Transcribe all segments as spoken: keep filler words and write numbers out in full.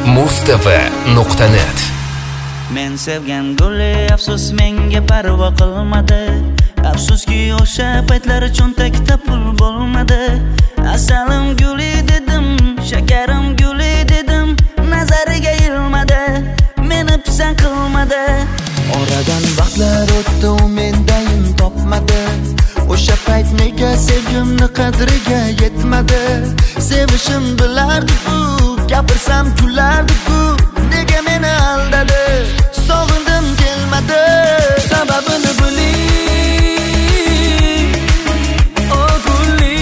mustv nuqta net. Men sevgan guli afsus menga parvo qilmadi. Afsuski o'sha paytlar cho'ntakda pul bo'lmadi. Asalim guli dedim, shakarim guli dedim, nazariga ilmadi, meni pisand qilmadi. Oradan vaqtlar o'tdi, u mendayim topmadi. O'sha payt nega sevgimni qadriga yetmadi? Sevishim bilardi-ku, gapirsam kulardi-ku, nega meni aldadi? Sog'indim kelmadi, sababini biling. O guli,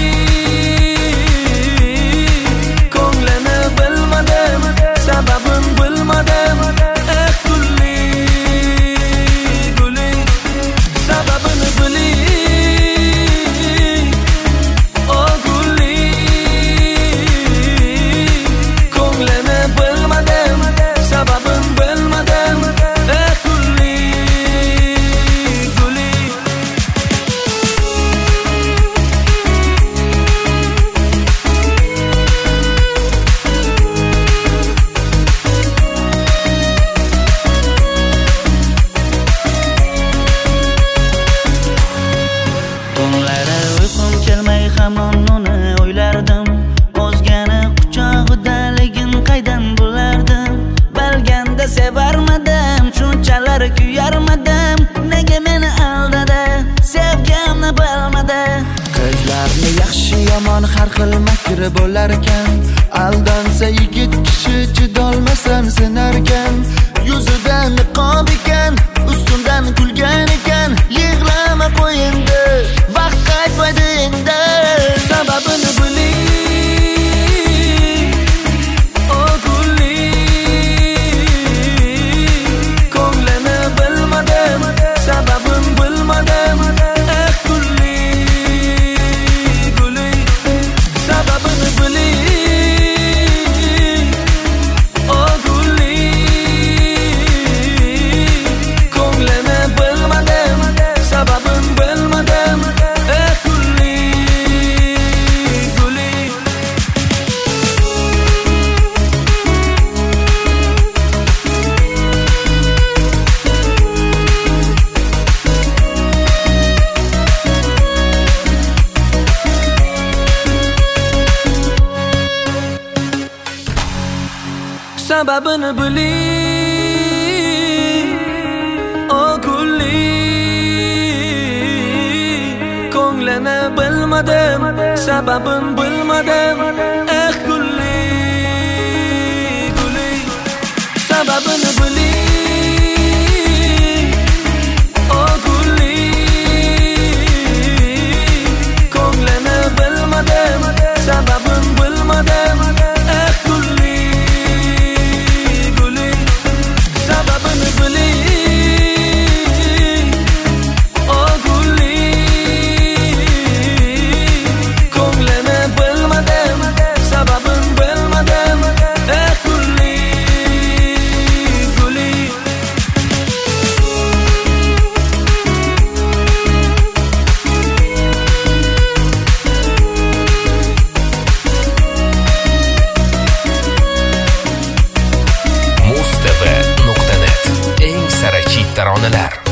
ko'nglini bilmadim, sababin bilmadim. Eh guli, guli, sababini biling. O guli, ko'nglini bilmadim, sababin bilmadim. Eh guli, guli. Tunlari uyqum kelmay hamon uni o'ylardim. O'zgani quchog'idaligin qaydan bilardim? Balganda sevarmadim, shunchalar kuyarmadim. Nega meni aldadi? Sevgimni bilmadi. Ko'zlarni yaxshi yomon har xil makri bo'lar ekan. Aldansa yigit kishi chidolmasam sinarkan. Yuzida niqob ekan, ustimdan kulgan ekan. Yig'lama qo'yindi, vaqt qaytmaydi endi. Sababini biling. O guli, ko'nglini bilmadim, sababin bilmadim. Eh guli, guli, sababini biling. O guli, ko'nglini bilmadim, sababin bilmadim. Eh guli, guli. Sababini biling. O guli, ko'nglini bilmadim, sababin bilmadim. Eh guli, guli, sababini biling. O guli, ko'nglini bilmadim, sababin bilmadim. Eh guli, guli, sababini biling. O guli, ko'nglini bilmadim, sababin bilmadim. Eh guli, guli. mustv nuqta net. Eng sara hit taronalar.